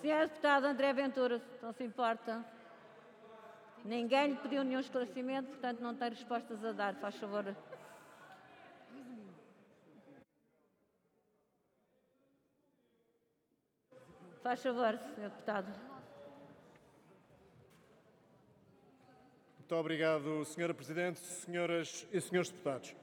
Senhor deputado André Ventura, se não se importa. Ninguém lhe pediu nenhum esclarecimento, portanto não tem respostas a dar. Faz favor. Faz favor, senhor deputado. Muito obrigado, Sra. Presidente, senhoras e senhores deputados.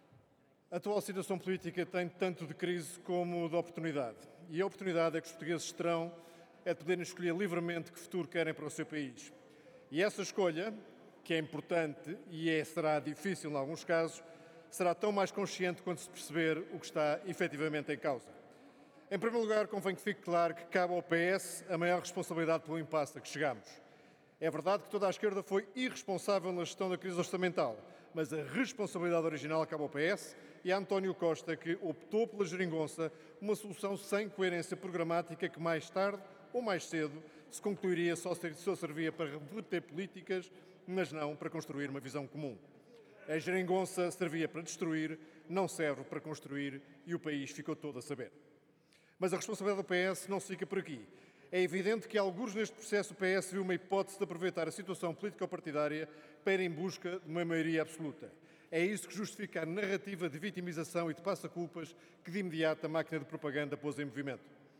A atual situação política tem tanto de crise como de oportunidade. E a oportunidade é que os portugueses terão é de poderem escolher livremente que futuro querem para o seu país. E essa escolha, que é importante e será difícil em alguns casos, será tão mais consciente quando se perceber o que está efetivamente em causa. Em primeiro lugar, convém que fique claro que cabe ao PS a maior responsabilidade pelo impasse a que chegamos. É verdade que toda a esquerda foi irresponsável na gestão da crise orçamental, mas a responsabilidade original cabe ao PS e a António Costa, que optou pela geringonça, uma solução sem coerência programática que mais tarde ou mais cedo se concluiria só servia para reverter políticas, mas não para construir uma visão comum. A geringonça servia para destruir, não serve para construir e o país ficou todo a saber. Mas a responsabilidade do PS não se fica por aqui. É evidente que, alguns neste processo, o PS viu uma hipótese de aproveitar a situação político-partidária para ir em busca de uma maioria absoluta. É isso que justifica a narrativa de vitimização e de passa-culpas que, de imediato, a máquina de propaganda pôs em movimento.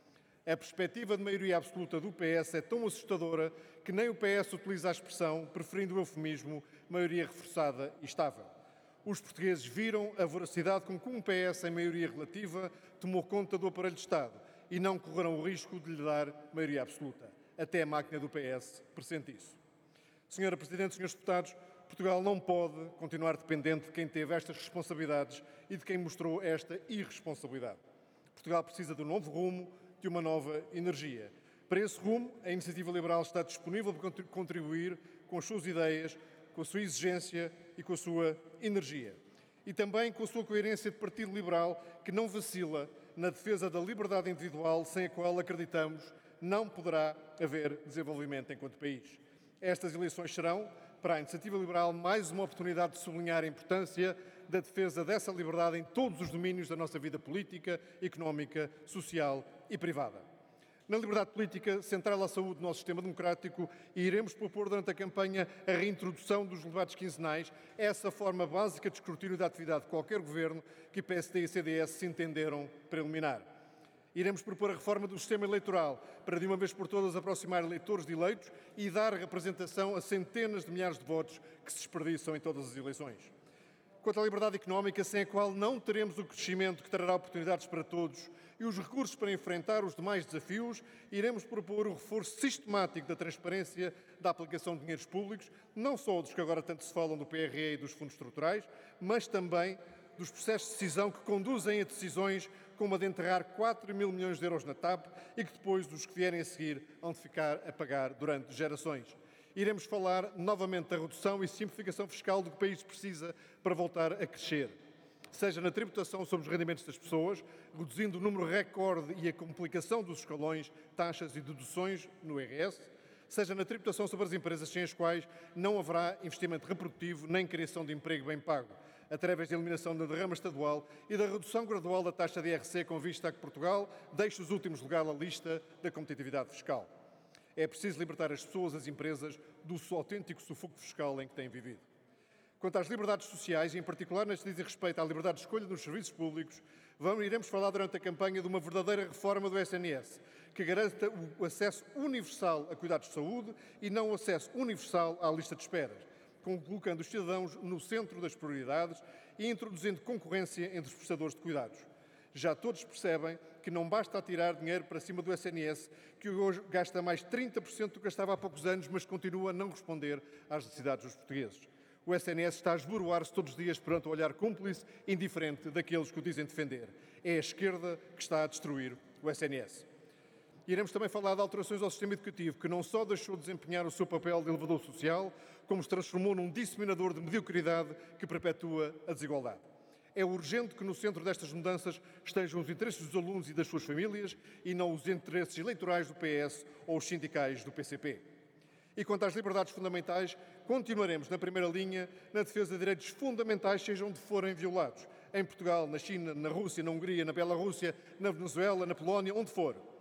A perspectiva de maioria absoluta do PS é tão assustadora que nem o PS utiliza a expressão, preferindo o eufemismo, maioria reforçada e estável. Os portugueses viram a voracidade com que um PS em maioria relativa tomou conta do aparelho de Estado e não correram o risco de lhe dar maioria absoluta. Até a máquina do PS pressente isso. Senhora Presidente, senhores deputados, Portugal não pode continuar dependente de quem teve estas responsabilidades e de quem mostrou esta irresponsabilidade. Portugal precisa de um novo rumo, de uma nova energia. Para esse rumo, a Iniciativa Liberal está disponível para contribuir com as suas ideias, com a sua exigência e com a sua energia. E também com a sua coerência de Partido Liberal, que não vacila na defesa da liberdade individual, sem a qual, acreditamos, não poderá haver desenvolvimento enquanto país. Estas eleições serão, para a Iniciativa Liberal, mais uma oportunidade de sublinhar a importância da defesa dessa liberdade em todos os domínios da nossa vida política, económica, social e privada. Na liberdade política, central à saúde do nosso sistema democrático, e iremos propor durante a campanha a reintrodução dos debates quinzenais, essa forma básica de escrutínio da atividade de qualquer governo que PSD e CDS se entenderam para eliminar. Iremos propor a reforma do sistema eleitoral para, de uma vez por todas, aproximar eleitores de eleitos e dar representação a centenas de milhares de votos que se desperdiçam em todas as eleições. Quanto à liberdade económica, sem a qual não teremos o crescimento que trará oportunidades para todos e os recursos para enfrentar os demais desafios, iremos propor o reforço sistemático da transparência da aplicação de dinheiros públicos, não só dos que agora tanto se falam do PRE e dos fundos estruturais, mas também dos processos de decisão que conduzem a decisões como a de enterrar 4 mil milhões de euros na TAP e que depois dos que vierem a seguir hão de ficar a pagar durante gerações. Iremos falar novamente da redução e simplificação fiscal do que o país precisa para voltar a crescer. Seja na tributação sobre os rendimentos das pessoas, reduzindo o número recorde e a complicação dos escalões, taxas e deduções no IRS, seja na tributação sobre as empresas sem as quais não haverá investimento reprodutivo nem criação de emprego bem pago, através da eliminação da derrama estadual e da redução gradual da taxa de IRC com vista a que Portugal deixe os últimos lugares na lista da competitividade fiscal. É preciso libertar as pessoas e as empresas do autêntico sufoco fiscal em que têm vivido. Quanto às liberdades sociais, e em particular nas que dizem respeito à liberdade de escolha dos serviços públicos, iremos falar durante a campanha de uma verdadeira reforma do SNS, que garanta o acesso universal a cuidados de saúde e não o acesso universal à lista de esperas, colocando os cidadãos no centro das prioridades e introduzindo concorrência entre os prestadores de cuidados. Já todos percebem que não basta atirar dinheiro para cima do SNS, que hoje gasta mais 30% do que gastava há poucos anos, mas continua a não responder às necessidades dos portugueses. O SNS está a esboroar-se todos os dias perante o olhar cúmplice e indiferente daqueles que o dizem defender. É a esquerda que está a destruir o SNS. Iremos também falar de alterações ao sistema educativo, que não só deixou de desempenhar o seu papel de elevador social, como se transformou num disseminador de mediocridade que perpetua a desigualdade. É urgente que no centro destas mudanças estejam os interesses dos alunos e das suas famílias e não os interesses eleitorais do PS ou os sindicais do PCP. E quanto às liberdades fundamentais, continuaremos na primeira linha na defesa de direitos fundamentais, sejam onde forem violados. Em Portugal, na China, na Rússia, na Hungria, na Bielorrússia, na Venezuela, na Polónia, onde for.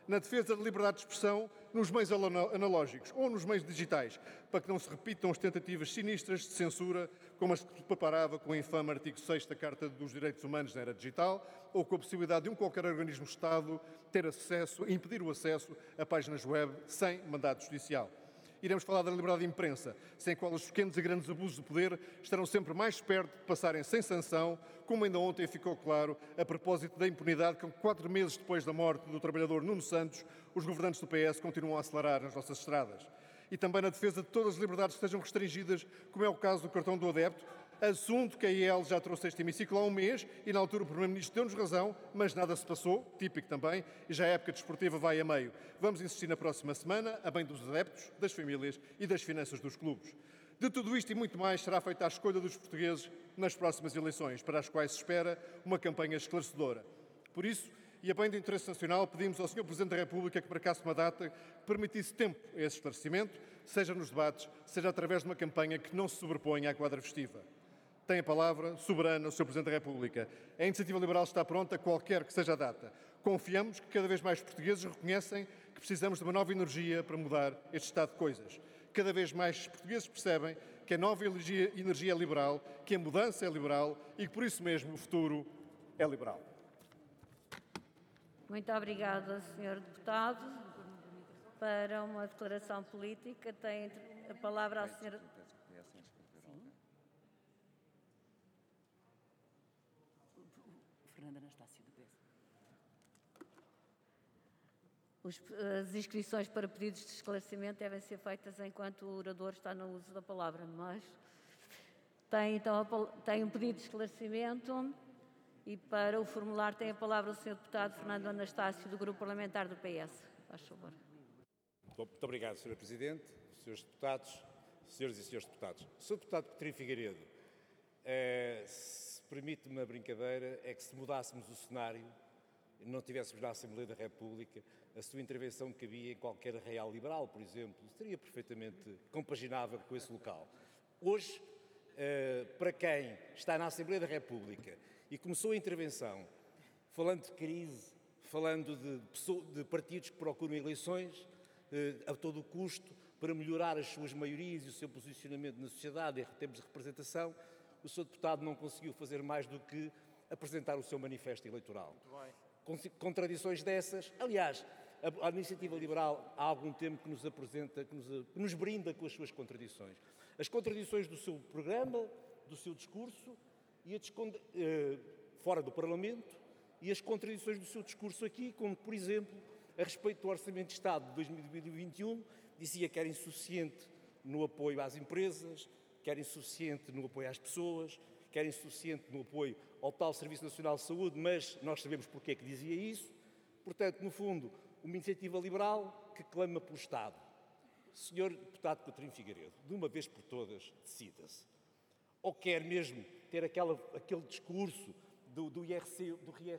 na defesa da liberdade de expressão nos meios analógicos ou nos meios digitais, para que não se repitam as tentativas sinistras de censura, como as que se preparava com o infame artigo 6 da Carta dos Direitos Humanos na era digital, ou com a possibilidade de qualquer organismo de Estado ter acesso, impedir o acesso a páginas web sem mandato judicial. Iremos falar da liberdade de imprensa, sem a qual os pequenos e grandes abusos de poder estarão sempre mais perto de passarem sem sanção, como ainda ontem ficou claro a propósito da impunidade que, 4 meses depois da morte do trabalhador Nuno Santos, os governantes do PS continuam a acelerar nas nossas estradas. E também na defesa de todas as liberdades que sejam restringidas, como é o caso do cartão do adepto, assunto que a IEL já trouxe a este hemiciclo há um mês e na altura o Primeiro-Ministro deu-nos razão, mas nada se passou, típico também, e já a época desportiva vai a meio. Vamos insistir na próxima semana, a bem dos adeptos, das famílias e das finanças dos clubes. De tudo isto e muito mais será feita a escolha dos portugueses nas próximas eleições, para as quais se espera uma campanha esclarecedora. Por isso, e a bem do interesse nacional, pedimos ao Sr. Presidente da República que marcasse uma data que permitisse tempo a esse esclarecimento, seja nos debates, seja através de uma campanha que não se sobreponha à quadra festiva. Tem a palavra, soberana, o Sr. Presidente da República. A Iniciativa Liberal está pronta, qualquer que seja a data. Confiamos que cada vez mais portugueses reconhecem que precisamos de uma nova energia para mudar este estado de coisas. Cada vez mais portugueses percebem que a nova energia é liberal, que a mudança é liberal e que, por isso mesmo, o futuro é liberal. Muito obrigada, Sr. Deputado. Para uma declaração política, tem a palavra a Sra. Fernanda Anastácio, do PS. As inscrições para pedidos de esclarecimento devem ser feitas enquanto o orador está no uso da palavra, mas tem um pedido de esclarecimento e para o formular tem a palavra o Sr. Deputado Fernando Anastácio, do Grupo Parlamentar do PS. Faz favor. Muito obrigado, Sra. Presidente, Srs. Deputados, Sras. e Srs. Deputados. Sr. Deputado Coutinho Figueiredo, se permite-me uma brincadeira, é que se mudássemos o cenário e não tivéssemos na Assembleia da República, a sua intervenção cabia em qualquer arraial liberal, por exemplo, seria perfeitamente compaginável com esse local. Hoje, para quem está na Assembleia da República e começou a intervenção falando de crise, falando de partidos que procuram eleições a todo o custo para melhorar as suas maiorias e o seu posicionamento na sociedade em termos de representação, o Sr. Deputado não conseguiu fazer mais do que apresentar o seu manifesto eleitoral. Contradições dessas, aliás, a Iniciativa Liberal há algum tempo que nos apresenta, que nos brinda com as suas contradições. As contradições do seu programa, do seu discurso, fora do Parlamento, e as contradições do seu discurso aqui, como, por exemplo, a respeito do Orçamento de Estado de 2021, dizia que era insuficiente no apoio às empresas, que era insuficiente no apoio às pessoas, que era insuficiente no apoio ao tal Serviço Nacional de Saúde, mas nós sabemos porque é que dizia isso. Portanto, no fundo, uma iniciativa liberal que clama pelo Estado. Sr. Deputado Coutinho Figueiredo, de uma vez por todas, decida-se. Ou quer mesmo ter aquele discurso do IRC,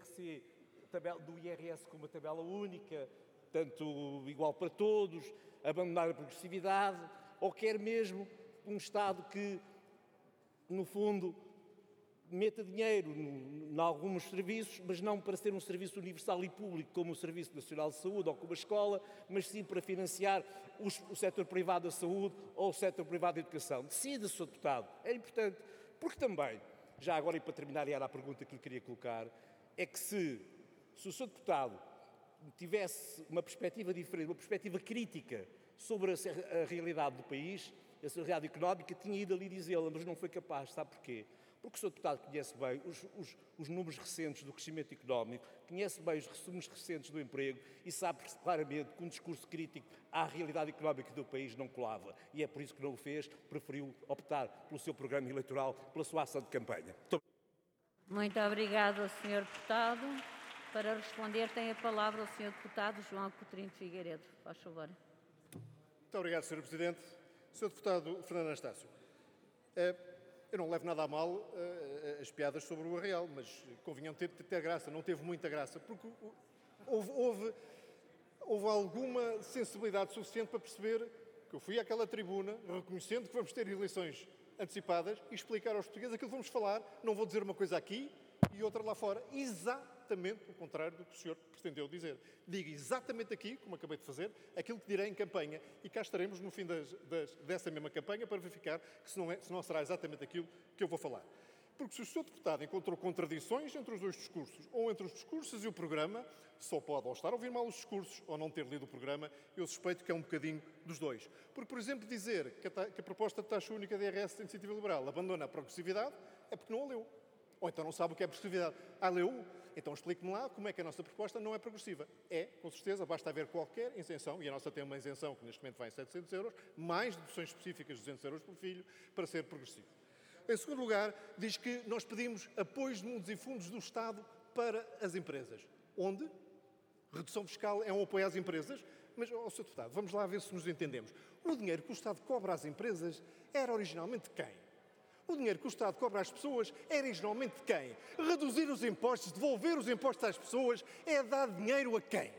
do IRS como uma tabela única, tanto igual para todos, abandonar a progressividade, ou quer mesmo um Estado que, no fundo, meta dinheiro em alguns serviços, mas não para ser um serviço universal e público como o Serviço Nacional de Saúde ou como a escola, mas sim para financiar o setor privado da saúde ou o setor privado da educação. Decida, Sr. Deputado. É importante, porque também, já agora e para terminar, e era a pergunta que lhe queria colocar, é que se o Sr. Deputado tivesse uma perspectiva diferente, uma perspectiva crítica sobre a realidade do país, a realidade económica, tinha ido ali dizê-la, mas não foi capaz. Sabe porquê? Porque o Sr. Deputado conhece bem os números recentes do crescimento económico, conhece bem os números recentes do emprego e sabe claramente que um discurso crítico à realidade económica do país não colava. E é por isso que não o fez, preferiu optar pelo seu programa eleitoral, pela sua ação de campanha. Muito obrigado, Sr. Deputado. Para responder, tem a palavra o Sr. Deputado João Coutinho Figueiredo. Faz favor. Muito obrigado, Sr. Presidente. Sr. Deputado Fernando Anastácio, eu não levo nada a mal as piadas sobre o Arraial, mas convinham ter graça, não teve muita graça, porque houve alguma sensibilidade suficiente para perceber que eu fui àquela tribuna, reconhecendo que vamos ter eleições antecipadas, e explicar aos portugueses aquilo que vamos falar. Não vou dizer uma coisa aqui e e outra lá fora. Exatamente o contrário do que o senhor pretendeu dizer. Digo exatamente aqui, como acabei de fazer, aquilo que direi em campanha, e cá estaremos no fim dessa mesma campanha para verificar que se não será exatamente aquilo que eu vou falar. Porque se o Sr. Deputado encontrou contradições entre os dois discursos, ou entre os discursos e o programa, só pode ou estar a ouvir mal os discursos ou não ter lido o programa. Eu suspeito que é um bocadinho dos dois. Porque, por exemplo, dizer que a proposta de taxa única de IRS da Iniciativa Liberal abandona a progressividade é porque não a leu. Ou então não sabe o que é progressividade. Leu? Então explique-me lá como é que a nossa proposta não é progressiva. É, com certeza, basta haver qualquer isenção, e a nossa tem uma isenção que neste momento vai em 700 euros, mais deduções específicas de 200 euros por filho, para ser progressivo. Em segundo lugar, diz que nós pedimos apoios de mundos e fundos do Estado para as empresas. Onde? Redução fiscal é um apoio às empresas? Mas, Sr. Deputado, vamos lá ver se nos entendemos. O dinheiro que o Estado cobra às empresas era originalmente de quem? O dinheiro que o Estado cobra às pessoas era originalmente de quem? Reduzir os impostos, devolver os impostos às pessoas, é dar dinheiro a quem?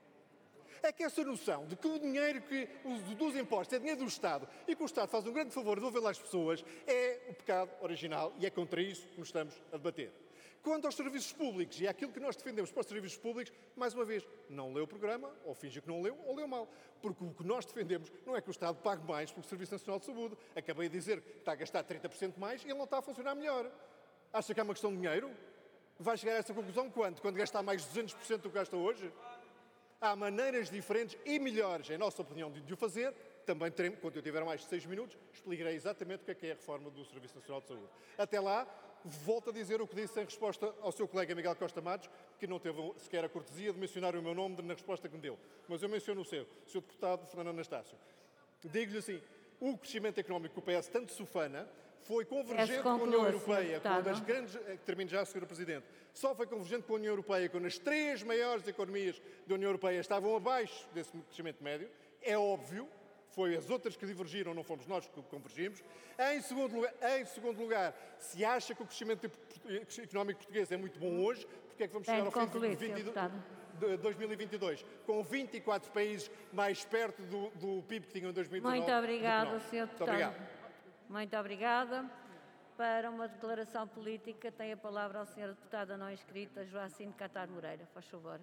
É que essa noção de que o dinheiro dos impostos é dinheiro do Estado e que o Estado faz um grande favor de devolvê-lo às pessoas é o pecado original e é contra isso que nos estamos a debater. Quanto aos serviços públicos e àquilo que nós defendemos para os serviços públicos, mais uma vez, não leu o programa, ou finge que não leu, ou leu mal. Porque o que nós defendemos não é que o Estado pague mais pelo Serviço Nacional de Saúde. Acabei de dizer que está a gastar 30% mais e ele não está a funcionar melhor. Acha que é uma questão de dinheiro? Vai chegar a essa conclusão quando? Quando gastar mais 200% do que gasta hoje? Há maneiras diferentes e melhores, em nossa opinião, de o fazer. Também teremos, quando eu tiver mais de 6 minutos, explicarei exatamente o que é a reforma do Serviço Nacional de Saúde. Até lá, volto a dizer o que disse em resposta ao seu colega Miguel Costa Matos, que não teve sequer a cortesia de mencionar o meu nome na resposta que me deu. Mas eu menciono o seu deputado Fernando Anastácio. Digo-lhe assim, o crescimento económico que o PS tanto se ufana foi convergente com a União Europeia, quando as grandes... Termino já, Sra. Presidente. Só foi convergente com a União Europeia quando as 3 maiores economias da União Europeia estavam abaixo desse crescimento médio. É óbvio, foi as outras que divergiram, não fomos nós que convergimos. Em segundo lugar, se acha que o crescimento económico português é muito bom hoje, porque é que vamos chegar ao fim de 2022 com 24 países mais perto do PIB que tinham em 2019? Muito obrigada, Sr. Deputado. Muito obrigado. Muito obrigada. Para uma declaração política, tem a palavra a Sra. Deputada não inscrita, Joacine Catar Moreira. Faz favor.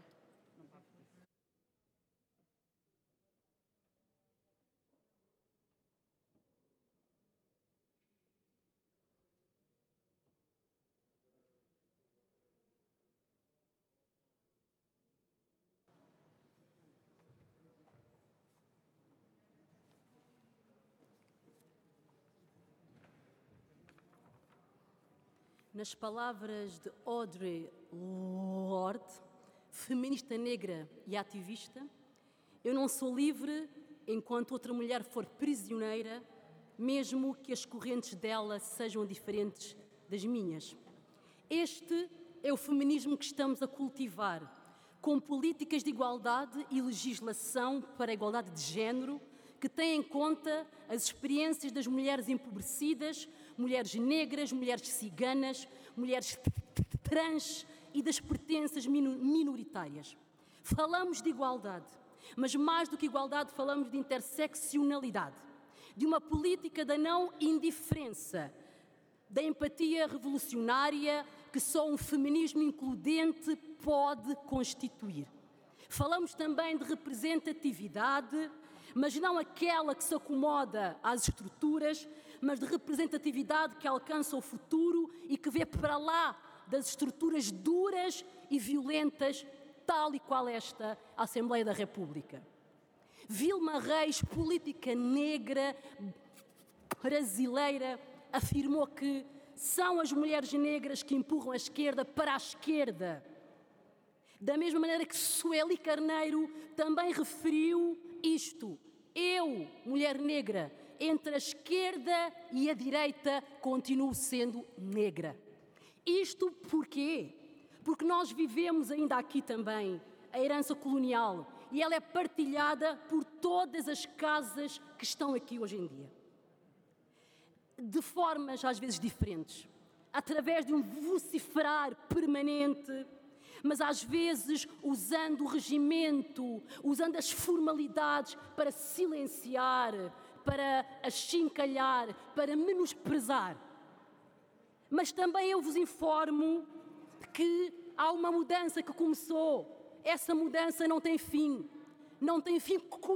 Nas palavras de Audre Lorde, feminista negra e ativista, eu não sou livre enquanto outra mulher for prisioneira, mesmo que as correntes dela sejam diferentes das minhas. Este é o feminismo que estamos a cultivar, com políticas de igualdade e legislação para a igualdade de género, que têm em conta as experiências das mulheres empobrecidas, mulheres negras, mulheres ciganas, mulheres trans e das pertenças minoritárias. Falamos de igualdade, mas mais do que igualdade falamos de interseccionalidade, de uma política da não indiferença, da empatia revolucionária que só um feminismo includente pode constituir. Falamos também de representatividade, mas não aquela que se acomoda às estruturas, mas de representatividade que alcança o futuro e que vê para lá das estruturas duras e violentas, tal e qual esta Assembleia da República. Vilma Reis, política negra brasileira, afirmou que são as mulheres negras que empurram a esquerda para a esquerda. Da mesma maneira que Sueli Carneiro também referiu isto. Eu, mulher negra, entre a esquerda e a direita, continuo sendo negra. Isto porquê? Porque nós vivemos ainda aqui também a herança colonial e ela é partilhada por todas as casas que estão aqui hoje em dia. De formas às vezes diferentes, através de um vociferar permanente, mas às vezes usando o regimento, usando as formalidades para silenciar, para achincalhar, para menosprezar. Mas também eu vos informo que há uma mudança que começou. Essa mudança não tem fim. Não tem fim